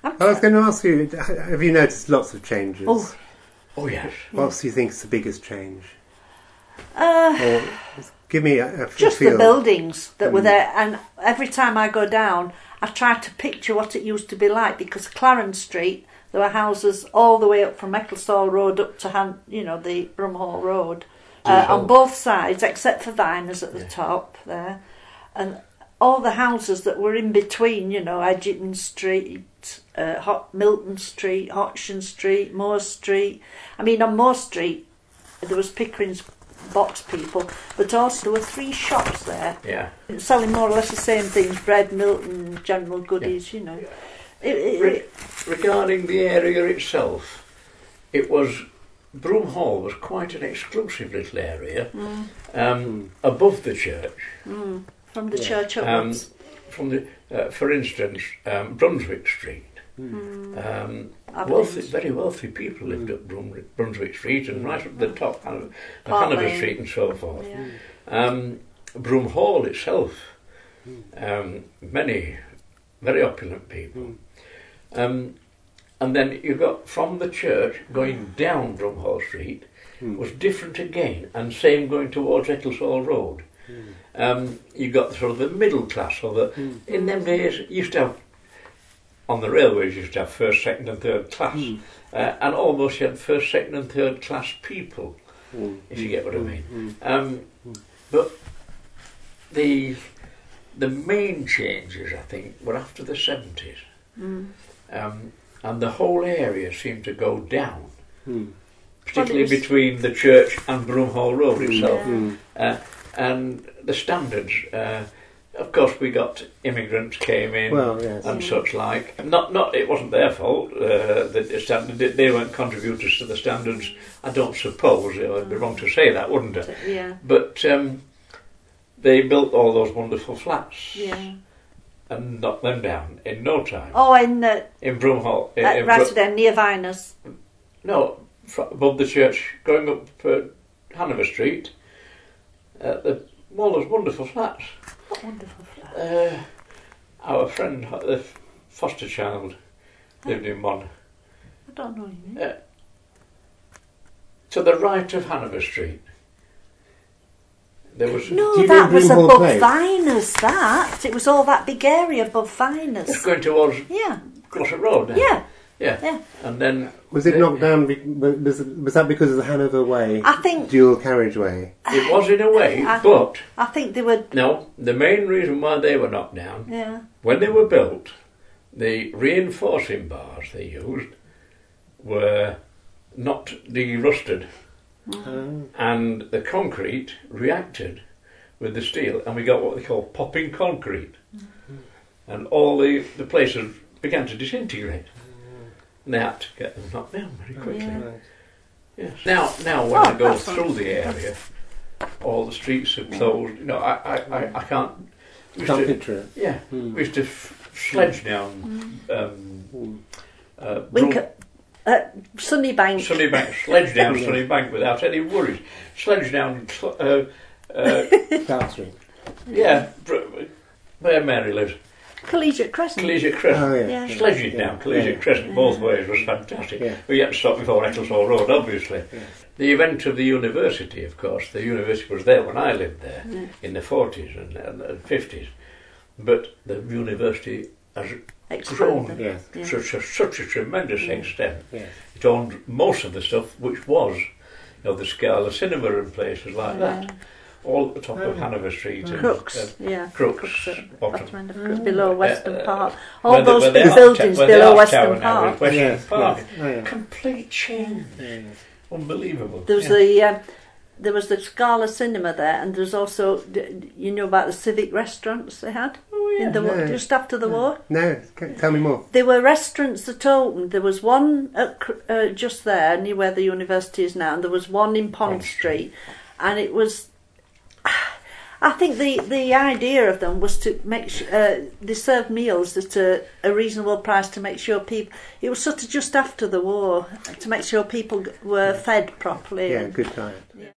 I was going to ask you, have you noticed lots of changes? Oh yes. What do you think is the biggest change? Uh, Give me a just feel. the buildings that were there, and every time I go down, I try to picture what it used to be like, because Clarence Street, there were houses all the way up from Ecclesall Road up to the Brumhall Road, on both sides, except for Viners at the top there, and all the houses that were in between, Edgerton Street, Milton Street, Hodgson Street, Moore Street. I mean, on Moore Street, there was Pickering's box people, but also there were 3 shops there, selling more or less the same things: bread, milk, and general goodies. Regarding the area itself, Brumhall was quite an exclusive little area, above the church. From the church upwards. For instance, Brunswick Street. Very wealthy people lived at Brunswick Street, and right up the top of Hanover Street and so forth. Brumhall itself, many very opulent people. And then you got from the church going down Brumhall Street was different again, and same going towards Ecclesall Road. You got sort of the middle class, in them days you used to have, on the railways you used to have first, second and third class, and almost you had first, second and third class people, if you get what I mean. But the main changes, I think, were after the 70s, and the whole area seemed to go down, particularly between the church and Brumhall Road itself. And the standards, of course, we got immigrants came in and such like. Not, it wasn't their fault. The standard, they weren't contributors to the standards. I don't suppose it would be wrong to say that, wouldn't it? Yeah. But they built all those wonderful flats. And knocked them down in no time. In Brumhall, at Rathdene, near Viners. No, above the church, going up Hanover Street. Those wonderful flats. What wonderful flats? Our friend, the foster child, lived in one. I don't know you. To the right of Hanover Street. There was that was above Viners. It was all that big area above Viners. It's going towards Glossop Road. Yeah. And then was it knocked down? Was that because of the Hanover Way? I think dual carriageway. It was in a way, but I think they were. No, the main reason why they were knocked down, when they were built, the reinforcing bars they used were not de-rusted, and the concrete reacted with the steel, and we got what they call popping concrete, and all the places began to disintegrate. And they had to get them knocked down very quickly. Yes. Now when I go through the area, all the streets are closed. I can't. Can't picture it. Yeah, we used to sledge down. Sunnybank. Sledge down Sunnybank without any worries. Sledge down. Clark Street. Yeah, where Mary lives. Collegiate Crescent. Sledging down Collegiate Crescent both ways was fantastic. We had to stop before Ecclesall Road, obviously. The event of the university, of course, the university was there when I lived there in the 40s and 50s, but the university has grown to such a tremendous extent. It owned most of the stuff, which was the Scala Cinema and places like that. All at the top of Hanover Street. Crooks, Crooks bottom. Below Western Park. All those big buildings below Western Park. Complete change. Unbelievable. There was there was the Scala Cinema there, and there's also, about the civic restaurants they had just after the war? No, tell me more. There were restaurants that opened. There was one at, just there, near where the university is now, and there was one in Pond Street, and it was... I think the idea of them was to make they served meals at a reasonable price to make sure people. It was sort of just after the war to make sure people were fed properly. Yeah, good time.